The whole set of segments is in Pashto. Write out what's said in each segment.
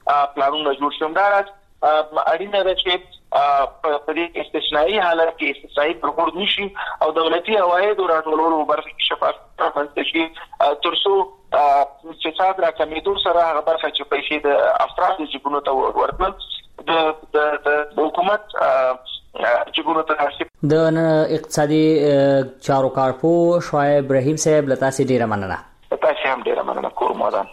پلانونه جوړ شوم. دا اړینه ده چې په دې استثنایی حالت کې استثنایی پروګرام نشي او دولتي عواید راټولولو برخه کې شفافیت رامنځته شي ترڅو فساد راکمېدو سره هغه برخه چې پیسې د افرادو جیبونو ته ورتلل د حکومت جیبونو ته راشي. د اقتصادي چارو کارپوه شعیب رحیم صاحب له تاسو ډیره مننه. تاسو هم ډیره مننه کوم ودان.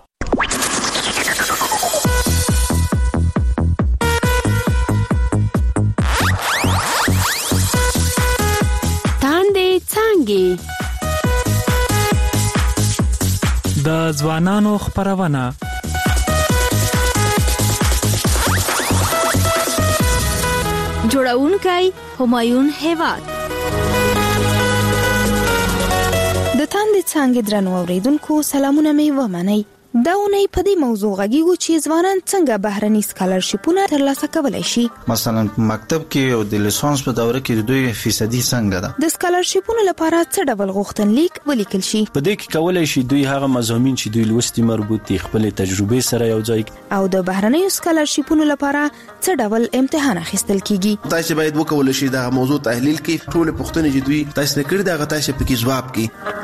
د ځوانانو خپرونه جوړونکی همایون هیواد. د تاندې څانګې درنو اوریدونکو سلامونه مې ومنئ. دا اونۍ په دې موضوع غږیږو چې ځوانان څنګه بهرني سکالرشیپونه ترلاسه کولی شي. مثلا په مکتب کې او د لیسانس په دوره کې 2% څنګه ده. د سکالرشیپونو لپاره څه ډول غوښتنلیک ولیکل شي. په دې کې کولای شي دوی هغه مضامین چې دوی لوستي مربوط دي خپل تجربې سره یو ځای او د بهرني سکالرشیپونو لپاره څه ډول امتحان اخیستل کیږي. تاسو باید وکولای شي دا موضوع تحلیل کړئ ټول پوښتنې چې دوی تاسو نه کړی دا تاسو په کې جواب کړئ.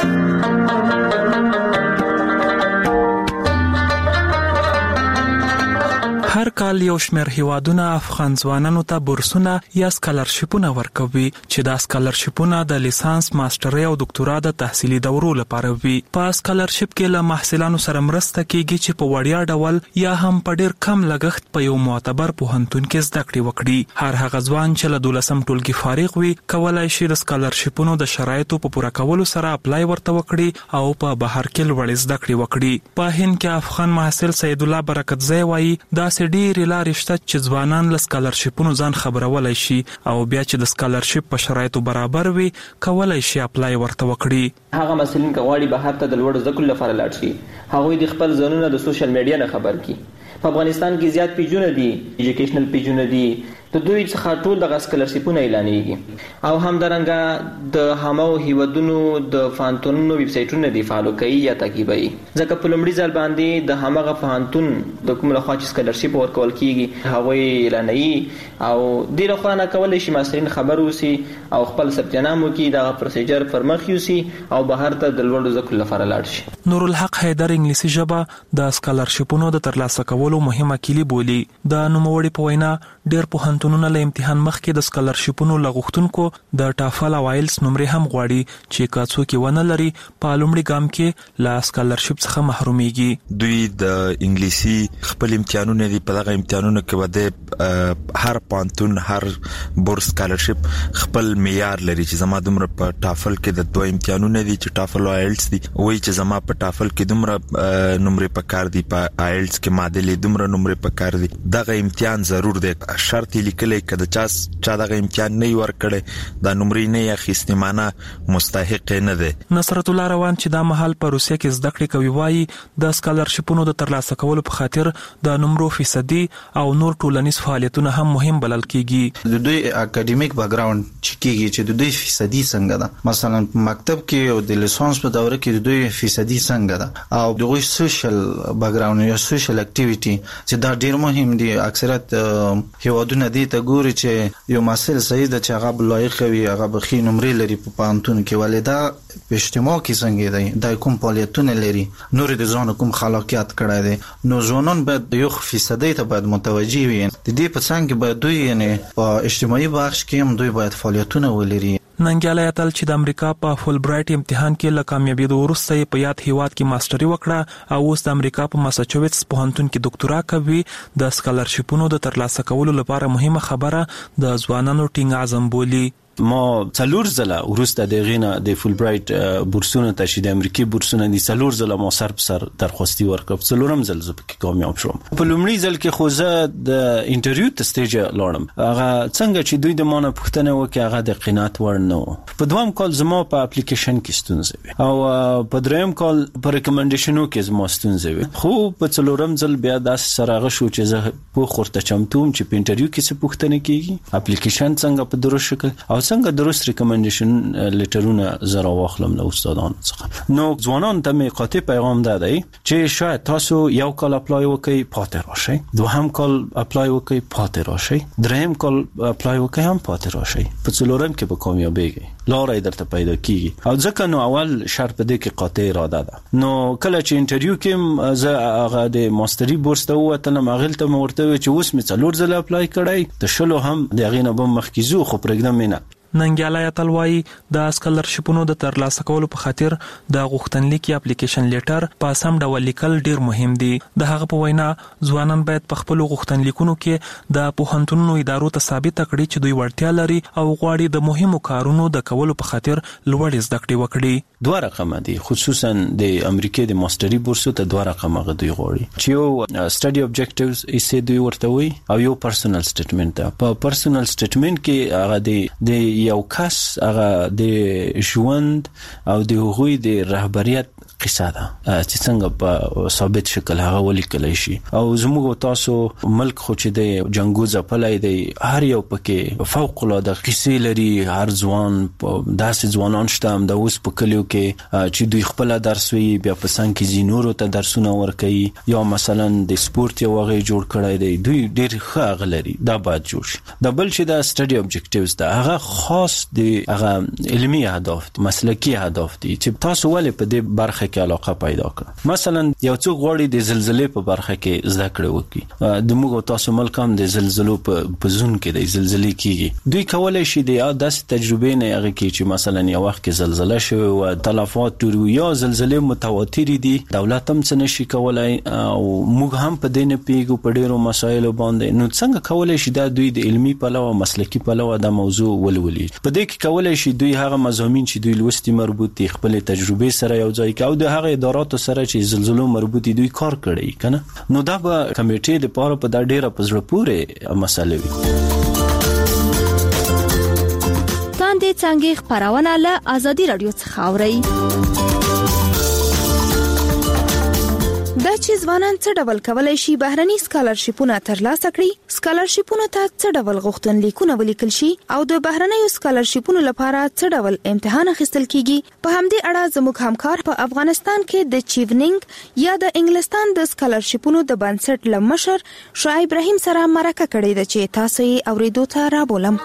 هر کال یو شمېر هیوادونه افغان ځوانانو ته بورسونه یا سکالرشیپونه ورکوي چې دا سکالرشیپونه د لیسانس، ماسترۍ او دکتورا د تحصیلي دورو لپاره وي. په سکالرشیپ کې له محصلانو سره مرسته کیږي چې په وړیا ډول یا هم په ډیر کم لګښت په یو معتبر پوهنتون کې زده کړې وکړي. هر هغه ځوان چې له 12م ټولګي فارغ وي کولای شي د سکالرشیپونو د شرایطو په پوره کولو سره اپلای ورته وکړي او په بهر کې لوړې زده کړې وکړي. په هند کې افغان محصل سید الله برکتزی وایي دا ډېرې لارې شته چې ځوانان له سکالرشیپونو ځان خبرولای شي او بیا چې د سکالرشیپ په شرایطو برابر وي کولای شي اپلای ورته وکړي. هغه مسلمان کواړي بهر ته د لوړ زده کړو لپاره لاړ شي هغوی د خپل ځانونه د سوشل میډیا نه خبر کړي. په افغانستان کې زیات پیجونه دي، ایجوکیشنل پیجونه دي، د دوی څخه ټول د سکالرشیپونه اعلانېږي او همدارنګه د همو هیوادونو د فانتونونو ویب سایټونه دي فالو کوي یا تعقیبوي. ځکه په لومړي ځل باندې د همغه فانتون د کوم لخوا چې سکالرشیپ ورکول کیږي هغوی اعلانوي او دې لخوا نه کولی شي محصلین خبر اوسي او خپل ثبت نام وکړي، دغه پروسیجر پر مخ یوسي او بهر ته د لوړو زده کړو لپاره لاړ شي. نورالحق حیدر انګلیسي ژبه د سکالرشیپونو د ترلاسه کولو مهمه کلی بولي. د نوموړي په وینا ډېر پوهنتونونه له امتحان مخکې د سکالرشیپونو لغوښتونکو د ټافل او آیلس نمرې هم غواړي چې که څوک یې ونه لري په لومړي ګام کې له سکالرشیپ څخه محرومیږي. دوی د انګلیسي خپل امتحانونه دي، په دغه امتحانونو کې به د هر پوهنتون هر بورس سکالرشیپ خپل معیار لري چې زما دومره په ټافل کې د دوه امتحانونه دي چې ټافل او آیلس دي، وایي چې زما په ټافل کې دومره نمرې پکار دي، په آیلس کې معادلې دومره نمرې پکار دي. دغه امتحان ضرور دی، شرط لیکلی که د چا دغه امتحان نه ورکړي دا نمرې نه اخیستې معنی مستحق نه دی. نصرت الله روان چې دا مهال په روسیه کې زده کړې کوي وایي د سکالرشیپونو د ترلاسه کولو په خاطر د نمرو فیصدي او نور ټولنیز فعالیتونه هم مهم بلل کیږي. د دوی اکیډمیک بیکګراوند چې کیږي چې د دوی فیصدي څنګه ده، مثلا په مکتب کې او د لیسانس په دوره کې د دوی فیصدي څنګه ده او دغه سوشل بیکګراوند یا سوشل اکټیویټي چې دا ډیر مهم دي. اکثریت هیوادونه دي ته ګوري چې یو محصل صحیح ده چې هغه لایق وي، هغه بخي نمرې لري په پانتون کې، ولې دا په اجتماع کې څنګه دی، دا کوم فعالیتونه لري، نور د ځان کوم خلاقیت کړی دی. نو ځوانان باید یو فیصدي ته باید متوجي وي. د دې په څنګ کې باید دوی یعنی په اجتماعي بخش کې هم دوی باید فعالیتونه ولري. ننګیالی اتل چې د امریکا په فول برایټ امتحان کې له کامیابېدو وروسته په یاد هیواد کې ماستري وکړه او اوس د امریکا په ماساچوټس پوهنتون کې دکتورا کوي. د سکالرشیپونو د ترلاسه کولو لپاره مهمه خبره د ځوانانو ټینګ عزم بولي. ما څلور ځله وروسته د غینه د فول برایټ بورسونه ته چې د امریکای بورسونه دي څلور ځله ما سر په سر درخواستي ورکړم، څلورم ځل زه پکې کامیاب شوم. په لومړي ځل کې خو زه د انټرویو ته سټیج لاړم، هغه څنګه چې دوی د مانه پوښتنه وکړه هغه د قناعت وړ نه و. په دویم کال زما په اپلیکیشن کې ستونزه وي او په دریم کال په ریکمنډیشنو کې زما ستونزه وي، خو په څلورم ځل بیا داسې سره هغه شو چې زه په خورته چمتوم چې په انټرویو کې څه پوښتنه کیږي، اپلیکیشن څنګه په درست شکل او څنګه درست ریکمنډیشن لیټرونه زرا واخلم له استادانو څخه. نو ځوانان ته مې قاطع پیغام دی چې شاید تاسو یو کال اپلای وکړئ پاتې راشئ، دوهم کال اپلای وکړئ پاتې راشئ، دریم کال اپلای وکړئ هم پاتې راشئ، په څلورم کې به کامیابیږئ، لاره درته پیدا کیږي. او ځکه نو اول شرط دې کې قاطع اراده ده. نو کله چې انټرویو کې زه هغه د ماستری بورس ته ووتلم، هغه ته مې ورته چې اوس مې 4 ځله اپلای کړی، د شلو هم د هغې نه به مخکې ځو، خو پرېږدم یې نه. ننګیالی اتلوایي د سکالرشپونو د ترلاسه کولو په خاطر د غوښتنلیک یا اپلیکیشن لیټر په سم ډول لیکل ډیر مهم دي. د هغه په وینا ځوانان باید په خپل غوښتنلیکونو کې د پوهنتونونو ادارو ته ثابت کړي چې دوی وړتیا لري او غواړي د مهمو کارونو د کولو په خاطر لوړ زده کړې وکړي. دوه رقمه دي، خصوصا د امریکای د ماستری بورسو ته دوه رقمه غوډي غوړي چې یو سټډي اوبجیکټیوز یې دوی ورته وي او یو پرسونل سټیټمنټ ده. په پرسونل سټیټمنټ کې هغه د یو کس هغه د ژوند او د هغوی د رهبریت قصه ده چې څنګه په ثابت شکل هغه ولیکل شي. او زموږ تاسو ملک خو چې د جنگو ځپلای دی، هر یو پکې فوق العاده قصې لري. هر ځوان داسې ځوانان شته هم د اوس په کلیو کې چې دوی خپل درس وي، بیا په څنګ کې زینورو ته درسونه ورکوي، یا مثلا د سپورت یو هغه جوړ کړی دی، دوی ډېر ښه هغه لري، دا باید جوړ شي. د بل چې د سټډي اوبجیکټیوز ده، هغه خاص د هغه علمي اهداف، مسلکي اهداف دي چې تاسو ولې په دې برخه کې علاقه پیدا کړه. مثلا یو څوک غواړي د زلزلې په برخه کې زده کړه وکړي، د موږ تاسو ملک هم د زلزلو په زون کې د زلزلې کیږي، دوی کولای شي د داسې تجربې نه هغه کې چې مثلا یو وخت کې زلزلہ شوه او تلفات ټول یا زلزلې متواتر دي، دولت هم څه نشي کولای او موږ هم په دې نه پیګو په ډیرو مسایلو باندې. نو څنګه کولای شي دا دوی د علمي پلوه مسلکي پلوه د موضوع ولولي؟ په دې کې کولای شي دوی هغه مضامین چې دوی لوستي مربوط دي خپل تجربې سره یو ځای کوي، د هغه اداراتو سره چې زلزلو مربوط دوی کار کړی کنه. نو دا به کمیټې د پاره په دا ډیره پزړه پورې مسله وي. تاندې څنګه خبرونه له ازادي رادیو څخه اوري. دا چې ځوانان څه ډول کولای شي بهرني سکالرشپونه ترلاسه کړي، سکالرشپونه ته څه ډول غوښتنلیکونه ولیکل شي او د بهرنیو سکالرشپونو لپاره څه ډول امتحان اخیستل کیږي، په همدې اړه زموږ همکار په افغانستان کې د چیونینګ یا د انګلستان د سکالرشپونو د بنسټ لمشر شعیب ابراهیم سره مرکه کړې ده چې تاسو یې اوریدو ته رابولم.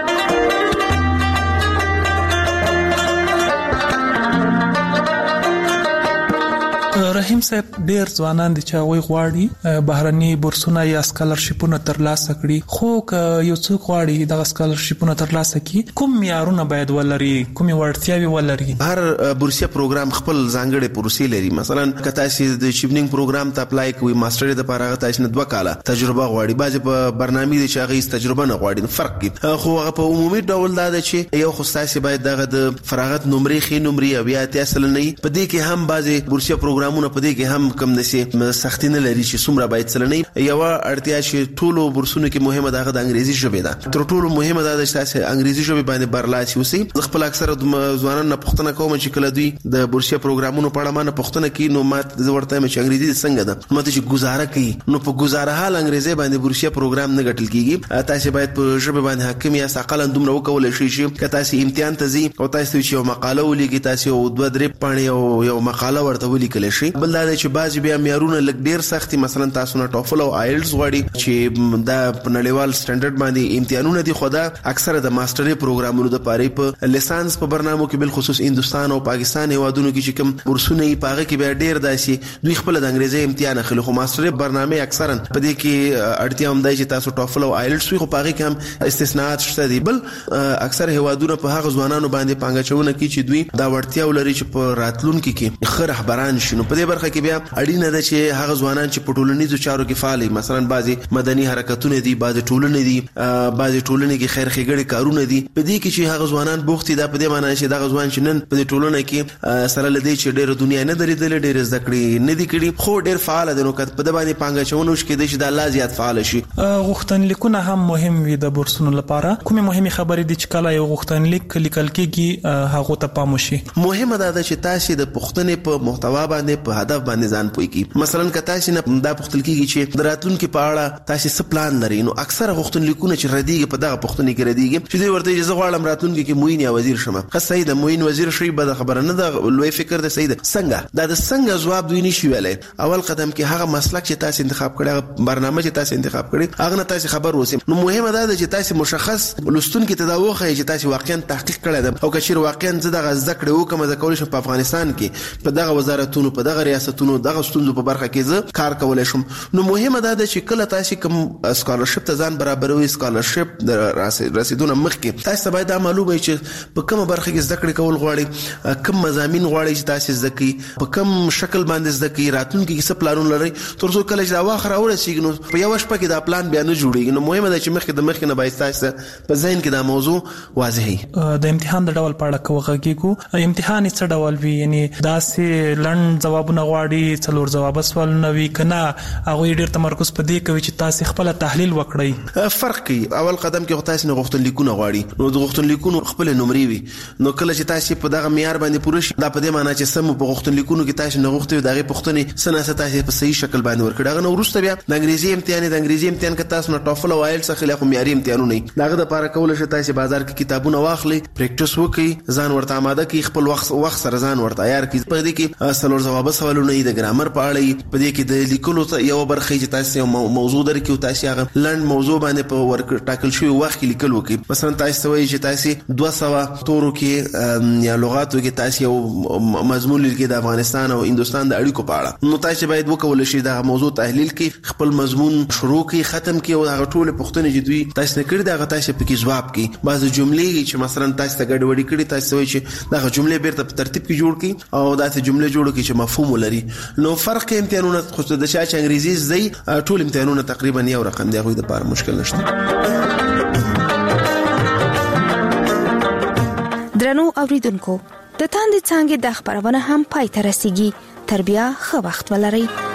رحیم صاحب، ډیر ځوانان دي چې هغه غواړي بهرني بورسونه یا سکالرشپونه ترلاسه کړي، خو که یو څوک غواړي د سکالرشپونه ترلاسه کړي، کوم معیارونه باید ولري، کوم وړتیاوې ولري؟ هر بورسیه پروګرام خپل ځانګړي پروسې لري. مثلا که تاسو د چیونینګ پروګرام ته اپلای کوئ، ماستر د لپاره تاسو نه 2 کاله تجربه غواړي، بعضې په برنامه دي چې هغه تجربه نه غواړي، فرق کوي. خو هغه په عمومي ډول دا ده چې یو خو تاسو باید دغه د فراغت نمرې خې نمرې او یا تاسو نه په دې کې هم بعضې بورسیه پروګرامونه په دې کې هم کم نشي سختي نه لري چې څومره باید څلنې. یو اړتیا چې ټولو بورسونو کې مهمه ده د انګریزي ژبه ده، تر ټولو مهمه ده چې تاسو انګریزي ژبه باندې برلاسي اوسئ. خپل اکثره ځوانان نه پوښتنه کوم چې کله دوی د بورسیه پروګرامونو په اړه مانه پوښتنه کوي، نو ماته د ورته چې انګریزي څنګه ده، ماته چې گزاره کوي، نو په گزاره حال انګریزي باندې بورسیه پروګرام نه ګټل کیږي. تاسو باید په ژبه باندې حاکم یا اقل دومره وکولای شئ چې تاسو امتحان ته ځئ او تاسو چې یو مقاله ولیکئ، تاسو 2-3 پاڼې او یو مقاله ورته ولیکل شي. بل دا چې بعض بیا معیارونه لږ ډیر سختي، مثلا تاسو نه ټوفل او آیلټس غواړي چې دا په نړیوال سټانډرډ باندې امتحانونه دي، خو دا اکثره د ماستري پروګرامونو د پاره په لیسانس په برنامو کې بل خصوص هندستان او پاکستان هیوادونو کې چې کوم بورسونه یې پاغه کې بیا ډیر داسي دوی خپل د انګریزي امتحان اخلي، خو ماستري برنامه اکثرا په دې کې اړتیا هم دی چې تاسو ټوفل او آیلټس وي، خو پاغه کې هم استثناءات شته دي. بل اکثر هیوادونو په هغه ځوانانو باندې پانګچونه کوي چې دوی دا وړتیا ولري چې په راتلونکو کې ښه رهبران شي. نو په دې برخه کې بیا اړینه ده چې هغه ځوانان چې په ټولنیزو چارو کې فعال دي، مثلا بعضي مدني حرکتونه دي، بعضي ټولنې دي، بعضي ټولنې کې خیر ښېګڼې کارونه دي، په دې کې چې هغه ځوانان بوخت دي، دا په دې معنی چې دا ځوان چې نن په دې ټولنه کې سره لدی چې ډېر دنیا نه درېدل، ډېر زده کړې نه دي کړي، خو ډېر فعال دي، نو کله په دې باندې پانګچونه وشي کې د الله زیات فعال شي. غوښتنلیکونه هم مهم وي د بورسونو لپاره. کومه مهمه خبرې دي چې کله یو غوښتنلیک لیکل کېږي هغه ته پام وشي؟ مهمه ده چې تاسو د پښتنې په محتوا باندې په هدف باندې ځان پوي کی. مثلا که تاسو نه دا پوښتل کیږي چې د راتلونکو په اړه تاسو څه پلان لرئ، نو اکثره غوښتنلیکونه چې ردیږي په دغه پوښتنې کې ردیږي چې دوی ورته زه غواړم راتلونکو کې موین یا وزیر شم. صحیح ده، موین وزیر شي به خبره نه ده، لوی فکر ده. صحیح ده، څنګه دا د څنګه جواب دوی نشي ویلای. اول قدم کې هغه مسلک چې تاسو انتخاب کړی، برنامه چې تاسو انتخاب کړی، هغه نه تاسو خبر اوسئ. نو مهمه ده چې تاسو مشخص لستونکو ته دا وښایئ چې تاسو واقعا تحقیق کړی ده، او که چیرې واقعا زه دغه زده کړې وکم زه کولی شم په افغانستان کې په دغه وزارتونو، په دغه ریاستونو، دغه ستونزو په برخه کې زه کار کولی شم. نو مهمه ده چې کله تاسو کوم سکالرشپ ته ځان برابروي، سکالرشپ د رسیدونه مخکې تاسو باید دا معلومه چې په کومه برخه کې زده کړې کول غواړئ، کوم مضامین غواړئ چې تاسو زده کړئ، په کوم شکل باندې زده کړئ، راتلونکي کې څه پلانونه لرئ، تر څو کله چې دا واخره ورسیږي نو په یو شپه کې دا پلان بیا نه جوړیږي. نو مهمه ده چې مخکې نه باید تاسو په ذهن کې دا موضوع واضح وي. د امتحان د ډول په اړه کوغږیږو، امتحان څه ډول وي؟ یعنی داسې لنډ جوابونه غواړي، څلور جواب سوالونه وي کنه هغه ډیر تمرکز په دې کوي چې تاسو خپل تحلیل وکړئ؟ فرق کوي. اول قدم کې تاسو نه غوښتنلیکونه غواړي، نو د غوښتنلیکونو خپل نمرې وي. نو کله چې تاسو په دغه معیار باندې پوره شي، دا په دې معنی چې سم په غوښتنلیکونو کې تاسو نه غوښتي دغه پوښتنې سناسه تاسو په صحیح شکل باندې ورکړي. هغه نو وروسته بیا د انګریزي امتحان کې تاسو نه ټافل او آیلټس اخلي، خو معیاري امتحانونه نه. دغه د لپاره کول شي تاسو بازار کې کتابونه واخلي، پریکټیس وکړي، ځان ورته آماده کړئ، خپل وخت سره ځان ورته عیار کړئ. په دې کې څلور جواب سوالونه د ګرامر په اړه، په دې کې د لیکلو یو برخه چې تاسو موضوع درکې او تاسو هغه لنډ موضوع باندې په ورک ټاکل شوی وخت کې لیکل وکړي. مثلا تاسو وایي چې تاسو 200 تورو کې یا لغاتو کې تاسو یو مضمون لیکي د افغانستان او هندستان د اړیکو په اړه، نو تاسو باید وکول شي دا موضوع تحلیل کړئ، خپل مضمون شروع کړئ، ختم کړئ، او هغه ټول پوښتنې چې دوی تاسو نه کړې دا تاسو په کې جواب کړئ. بعض جملې چې مثلا تاسو ته ګډوډي کړي، تاسو وایي چې دا جملې بیرته په ترتیب کې جوړ کړئ او دا جملې جوړ کړئ چې مفهوم ولري. نو فرق کې امتحانونه خو د شاشه انګریزي زی ټول امتحانونه تقریبا یو رقم دی، غوې د لپاره مشکل نشته. درنو اوریدونکو، د تاندې څانګې د خبرونه هم پای ته رسیږي. تر بیا ښه وخت ولرئ.